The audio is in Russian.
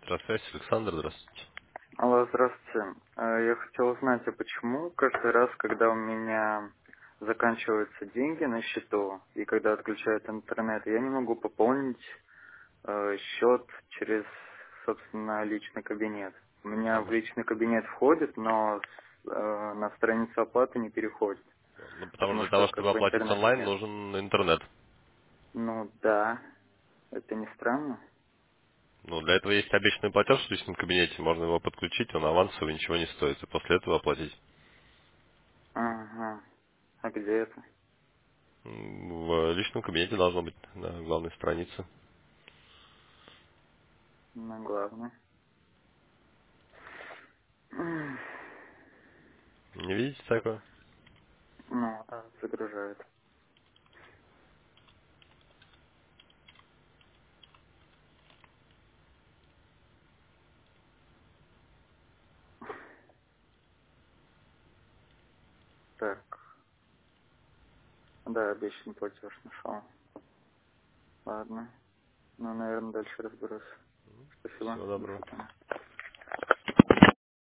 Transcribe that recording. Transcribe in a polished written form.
Здравствуйте, Александр, здравствуйте. Алло, здравствуйте. Я хотел узнать, а почему каждый раз, когда у меня заканчиваются деньги на счету и когда отключают интернет, я не могу пополнить счет через, собственно, личный кабинет. У меня в личный кабинет входит, но на страницу оплаты не переходит, Ну, потому что потому для что того, как чтобы бы оплатить интернета онлайн, нет. нужен интернет. Ну да, это не странно. Ну, для этого есть обещанный платеж в личном кабинете, можно его подключить, он авансовый, ничего не стоит, и после этого оплатить. Ага. А где это? В личном кабинете должно быть на главной странице. На главное. Не видите Так, такое? ну, да, загружает. Так. Да, обещанный платеж нашел. Ладно. Ну, наверное, дальше разберусь. Спасибо. Всего До доброго. свидания.